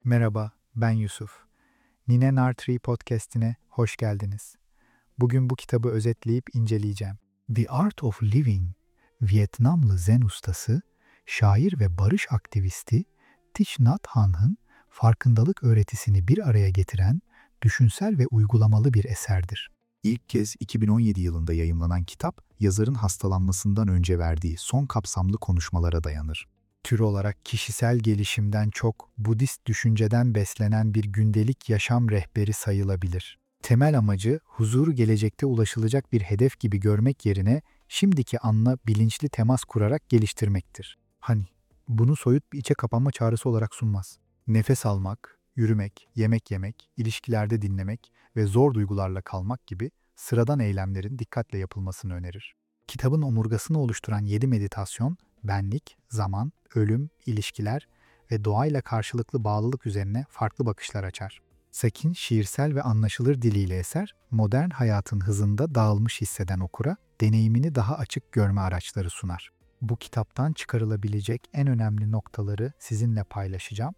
Merhaba, ben Yusuf. Nine Nartree podcast'ine hoş geldiniz. Bugün bu kitabı özetleyip inceleyeceğim. The Art of Living, Vietnamlı Zen ustası, şair ve barış aktivisti Thich Nhat Hanh'ın farkındalık öğretisini bir araya getiren düşünsel ve uygulamalı bir eserdir. İlk kez 2017 yılında yayımlanan kitap, yazarın hastalanmasından önce verdiği son kapsamlı konuşmalara dayanır. Tür olarak kişisel gelişimden çok Budist düşünceden beslenen bir gündelik yaşam rehberi sayılabilir. Temel amacı huzuru gelecekte ulaşılacak bir hedef gibi görmek yerine şimdiki anla bilinçli temas kurarak geliştirmektir. Bunu soyut bir içe kapanma çağrısı olarak sunmaz. Nefes almak, yürümek, yemek yemek, ilişkilerde dinlemek ve zor duygularla kalmak gibi sıradan eylemlerin dikkatle yapılmasını önerir. Kitabın omurgasını oluşturan 7 meditasyon, benlik, zaman, ölüm, ilişkiler ve doğayla karşılıklı bağlılık üzerine farklı bakışlar açar. Sakin, şiirsel ve anlaşılır diliyle eser, modern hayatın hızında dağılmış hisseden okura deneyimini daha açık görme araçları sunar. Bu kitaptan çıkarılabilecek en önemli noktaları sizinle paylaşacağım.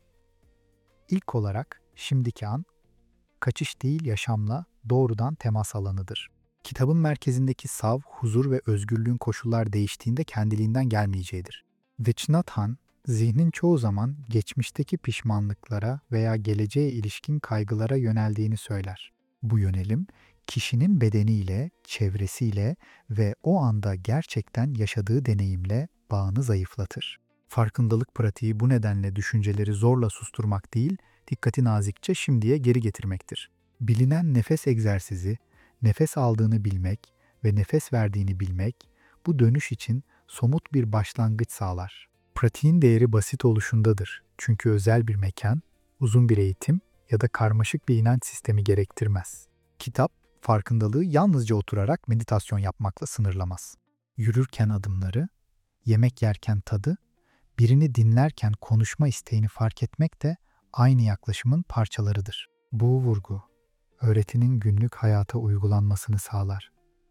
İlk olarak şimdiki an, kaçış değil yaşamla doğrudan temas alanıdır. Kitabın merkezindeki sav, huzur ve özgürlüğün koşullar değiştiğinde kendiliğinden gelmeyeceğidir. Thich Nhat Hanh, zihnin çoğu zaman geçmişteki pişmanlıklara veya geleceğe ilişkin kaygılara yöneldiğini söyler. Bu yönelim, kişinin bedeniyle, çevresiyle ve o anda gerçekten yaşadığı deneyimle bağını zayıflatır. Farkındalık pratiği bu nedenle düşünceleri zorla susturmak değil, dikkati nazikçe şimdiye geri getirmektir. Bilinen nefes egzersizi, nefes aldığını bilmek ve nefes verdiğini bilmek, bu dönüş için somut bir başlangıç sağlar. Pratiğin değeri basit oluşundadır. Çünkü özel bir mekan, uzun bir eğitim ya da karmaşık bir inanç sistemi gerektirmez. Kitap, farkındalığı yalnızca oturarak meditasyon yapmakla sınırlamaz. Yürürken adımları, yemek yerken tadı, birini dinlerken konuşma isteğini fark etmek de aynı yaklaşımın parçalarıdır. Bu vurgu, öğretinin günlük hayata uygulanmasını sağlar.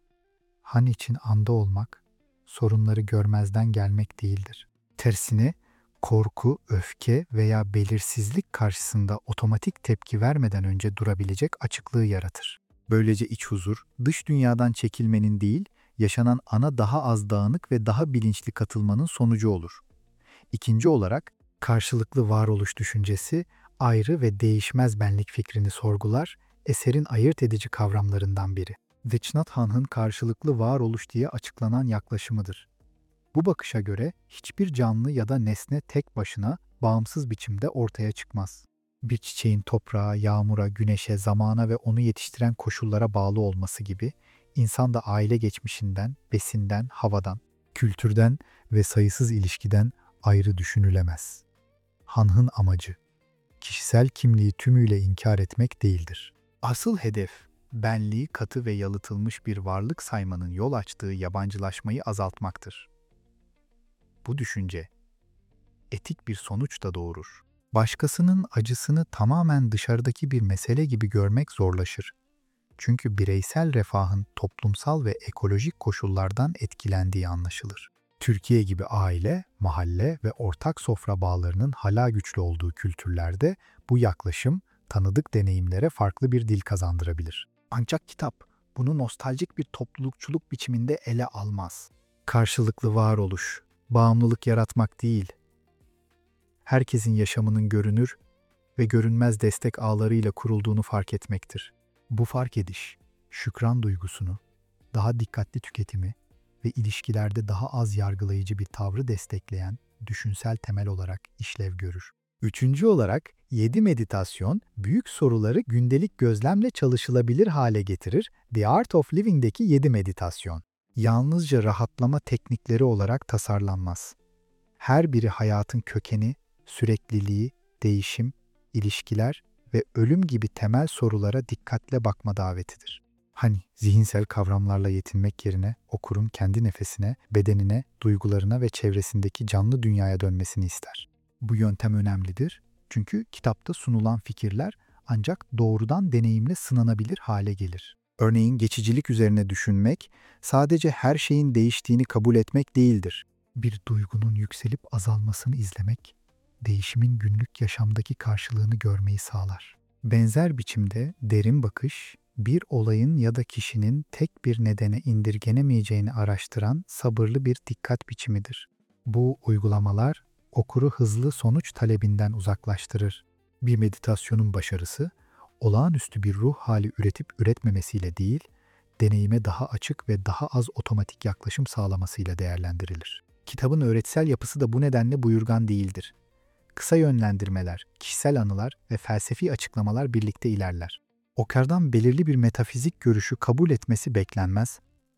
Han için anda olmak, sorunları görmezden gelmek değildir. Tersine, korku, öfke veya belirsizlik karşısında otomatik tepki vermeden önce durabilecek açıklığı yaratır. Böylece iç huzur, dış dünyadan çekilmenin değil, yaşanan ana daha az dağınık ve daha bilinçli katılmanın sonucu olur. İkinci olarak, karşılıklı varoluş düşüncesi, ayrı ve değişmez benlik fikrini sorgular, eserin ayırt edici kavramlarından biri. Thich Nhat Hanh'ın karşılıklı varoluş diye açıklanan yaklaşımıdır. Bu bakışa göre hiçbir canlı ya da nesne tek başına bağımsız biçimde ortaya çıkmaz. Bir çiçeğin toprağa, yağmura, güneşe, zamana ve onu yetiştiren koşullara bağlı olması gibi, insan da aile geçmişinden, besinden, havadan, kültürden ve sayısız ilişkiden ayrı düşünülemez. Hanh'ın amacı, kişisel kimliği tümüyle inkar etmek değildir. Asıl hedef, benliği katı ve yalıtılmış bir varlık saymanın yol açtığı yabancılaşmayı azaltmaktır. Bu düşünce, etik bir sonuç da doğurur. Başkasının acısını tamamen dışarıdaki bir mesele gibi görmek zorlaşır. Çünkü bireysel refahın toplumsal ve ekolojik koşullardan etkilendiği anlaşılır. Türkiye gibi aile, mahalle ve ortak sofra bağlarının hala güçlü olduğu kültürlerde bu yaklaşım tanıdık deneyimlere farklı bir dil kazandırabilir. Ancak kitap bunu nostaljik bir toplulukçuluk biçiminde ele almaz. Karşılıklı varoluş, bağımlılık yaratmak değil, herkesin yaşamının görünür ve görünmez destek ağlarıyla kurulduğunu fark etmektir. Bu fark ediş, şükran duygusunu, daha dikkatli tüketimi ve ilişkilerde daha az yargılayıcı bir tavrı destekleyen düşünsel temel olarak işlev görür. Üçüncü olarak 7 meditasyon, büyük soruları gündelik gözlemle çalışılabilir hale getirir. The Art of Living'deki 7 meditasyon, yalnızca rahatlama teknikleri olarak tasarlanmaz. Her biri hayatın kökeni, sürekliliği, değişim, ilişkiler ve ölüm gibi temel sorulara dikkatle bakma davetidir. Zihinsel kavramlarla yetinmek yerine okurun kendi nefesine, bedenine, duygularına ve çevresindeki canlı dünyaya dönmesini ister. Bu yöntem önemlidir çünkü kitapta sunulan fikirler ancak doğrudan deneyimle sınanabilir hale gelir. Örneğin geçicilik üzerine düşünmek, sadece her şeyin değiştiğini kabul etmek değildir. Bir duygunun yükselip azalmasını izlemek, değişimin günlük yaşamdaki karşılığını görmeyi sağlar. Benzer biçimde derin bakış, bir olayın ya da kişinin tek bir nedene indirgenemeyeceğini araştıran sabırlı bir dikkat biçimidir. Bu uygulamalar okuru hızlı sonuç talebinden uzaklaştırır. Bir meditasyonun başarısı, olağanüstü bir ruh hali üretip üretmemesiyle değil, deneyime daha açık ve daha az otomatik yaklaşım sağlamasıyla değerlendirilir. Kitabın öğretsel yapısı da bu nedenle buyurgan değildir. Kısa yönlendirmeler, kişisel anılar ve felsefi açıklamalar birlikte ilerler. Okar'dan belirli bir metafizik görüşü kabul etmesi beklenmez,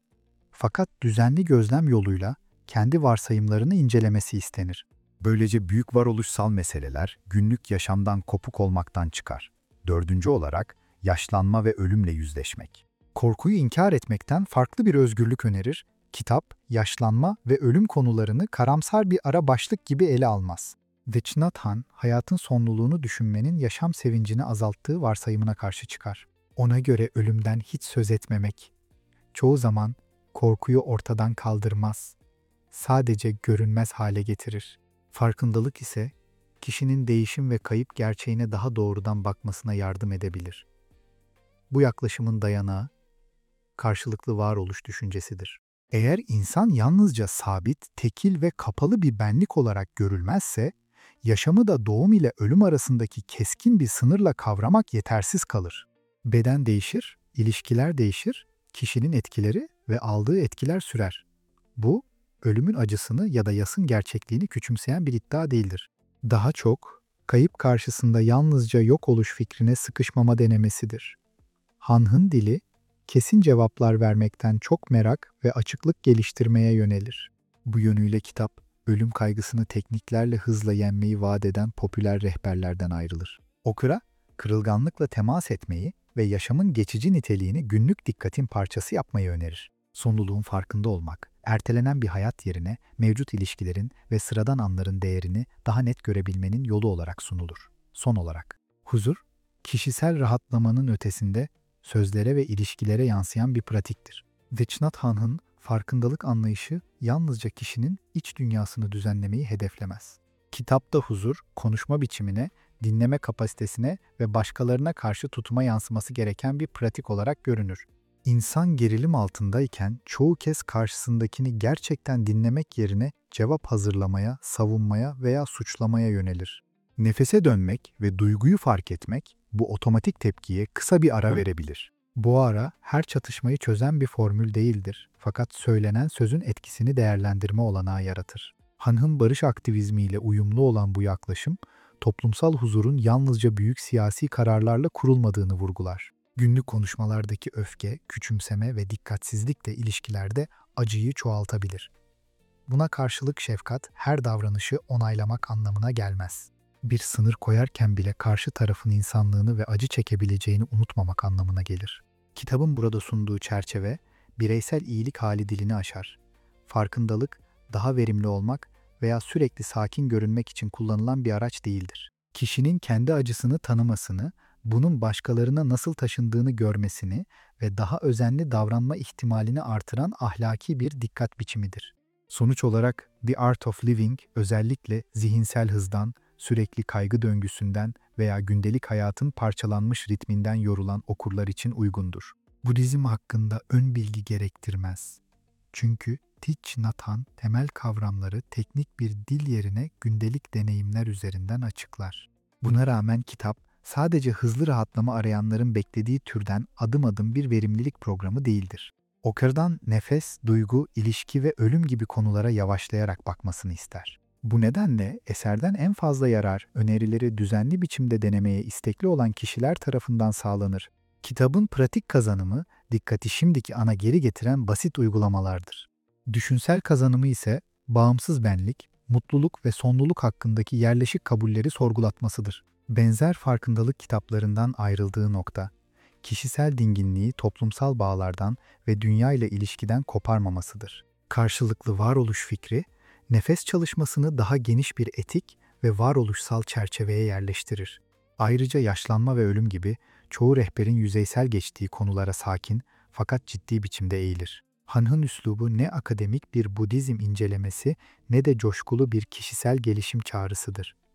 fakat düzenli gözlem yoluyla kendi varsayımlarını incelemesi istenir. Böylece büyük varoluşsal meseleler günlük yaşamdan kopuk olmaktan çıkar. Dördüncü olarak yaşlanma ve ölümle yüzleşmek. Korkuyu inkar etmekten farklı bir özgürlük önerir, kitap, yaşlanma ve ölüm konularını karamsar bir ara başlık gibi ele almaz. Thich Nhat Hanh, hayatın sonluluğunu düşünmenin yaşam sevincini azalttığı varsayımına karşı çıkar. Ona göre ölümden hiç söz etmemek, çoğu zaman korkuyu ortadan kaldırmaz, sadece görünmez hale getirir. Farkındalık ise, kişinin değişim ve kayıp gerçeğine daha doğrudan bakmasına yardım edebilir. Bu yaklaşımın dayanağı, karşılıklı varoluş düşüncesidir. Eğer insan yalnızca sabit, tekil ve kapalı bir benlik olarak görülmezse, yaşamı da doğum ile ölüm arasındaki keskin bir sınırla kavramak yetersiz kalır. Beden değişir, ilişkiler değişir, kişinin etkileri ve aldığı etkiler sürer. Bu, ölümün acısını ya da yasın gerçekliğini küçümseyen bir iddia değildir. Daha çok, kayıp karşısında yalnızca yok oluş fikrine sıkışmama denemesidir. Hanh'ın dili, kesin cevaplar vermekten çok merak ve açıklık geliştirmeye yönelir. Bu yönüyle kitap, ölüm kaygısını tekniklerle hızla yenmeyi vaat eden popüler rehberlerden ayrılır. Okura, kırılganlıkla temas etmeyi ve yaşamın geçici niteliğini günlük dikkatin parçası yapmayı önerir. Sonluluğun farkında olmak, ertelenen bir hayat yerine mevcut ilişkilerin ve sıradan anların değerini daha net görebilmenin yolu olarak sunulur. Son olarak, huzur, kişisel rahatlamanın ötesinde sözlere ve ilişkilere yansıyan bir pratiktir. Thich Nhat Hanh'ın farkındalık anlayışı yalnızca kişinin iç dünyasını düzenlemeyi hedeflemez. Kitapta huzur, konuşma biçimine, dinleme kapasitesine ve başkalarına karşı tutuma yansıması gereken bir pratik olarak görünür. İnsan gerilim altındayken çoğu kez karşısındakini gerçekten dinlemek yerine cevap hazırlamaya, savunmaya veya suçlamaya yönelir. Nefese dönmek ve duyguyu fark etmek, bu otomatik tepkiye kısa bir ara verebilir. Bu ara her çatışmayı çözen bir formül değildir, fakat söylenen sözün etkisini değerlendirme olanağı yaratır. Hanh'ın barış aktivizmiyle uyumlu olan bu yaklaşım, toplumsal huzurun yalnızca büyük siyasi kararlarla kurulmadığını vurgular. Günlük konuşmalardaki öfke, küçümseme ve dikkatsizlik de ilişkilerde acıyı çoğaltabilir. Buna karşılık şefkat, her davranışı onaylamak anlamına gelmez. Bir sınır koyarken bile karşı tarafın insanlığını ve acı çekebileceğini unutmamak anlamına gelir. Kitabın burada sunduğu çerçeve, bireysel iyilik hali dilini aşar. Farkındalık, daha verimli olmak veya sürekli sakin görünmek için kullanılan bir araç değildir. Kişinin kendi acısını tanımasını, bunun başkalarına nasıl taşındığını görmesini ve daha özenli davranma ihtimalini artıran ahlaki bir dikkat biçimidir. Sonuç olarak The Art of Living özellikle zihinsel hızdan, sürekli kaygı döngüsünden veya gündelik hayatın parçalanmış ritminden yorulan okurlar için uygundur. Budizm hakkında ön bilgi gerektirmez. Çünkü Thich Nhat Hanh temel kavramları teknik bir dil yerine gündelik deneyimler üzerinden açıklar. Buna rağmen kitap, sadece hızlı rahatlama arayanların beklediği türden adım adım bir verimlilik programı değildir. Okar'dan nefes, duygu, ilişki ve ölüm gibi konulara yavaşlayarak bakmasını ister. Bu nedenle eserden en fazla yarar, önerileri düzenli biçimde denemeye istekli olan kişiler tarafından sağlanır. Kitabın pratik kazanımı, dikkati şimdiki ana geri getiren basit uygulamalardır. Düşünsel kazanımı ise bağımsız benlik, mutluluk ve sonluluk hakkındaki yerleşik kabulleri sorgulatmasıdır. Benzer farkındalık kitaplarından ayrıldığı nokta, kişisel dinginliği toplumsal bağlardan ve dünya ile ilişkiden koparmamasıdır. Karşılıklı varoluş fikri, nefes çalışmasını daha geniş bir etik ve varoluşsal çerçeveye yerleştirir. Ayrıca yaşlanma ve ölüm gibi çoğu rehberin yüzeysel geçtiği konulara sakin fakat ciddi biçimde eğilir. Hanh'ın üslubu ne akademik bir Budizm incelemesi ne de coşkulu bir kişisel gelişim çağrısıdır.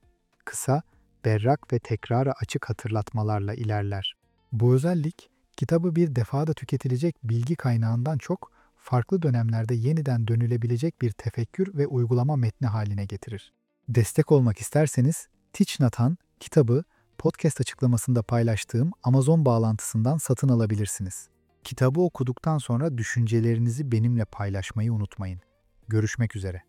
kısa, berrak ve tekrara açık hatırlatmalarla ilerler. Bu özellik, kitabı bir defada tüketilecek bilgi kaynağından çok, farklı dönemlerde yeniden dönülebilecek bir tefekkür ve uygulama metni haline getirir. Destek olmak isterseniz, Thich Nhat Hanh kitabı podcast açıklamasında paylaştığım Amazon bağlantısından satın alabilirsiniz. Kitabı okuduktan sonra düşüncelerinizi benimle paylaşmayı unutmayın. Görüşmek üzere.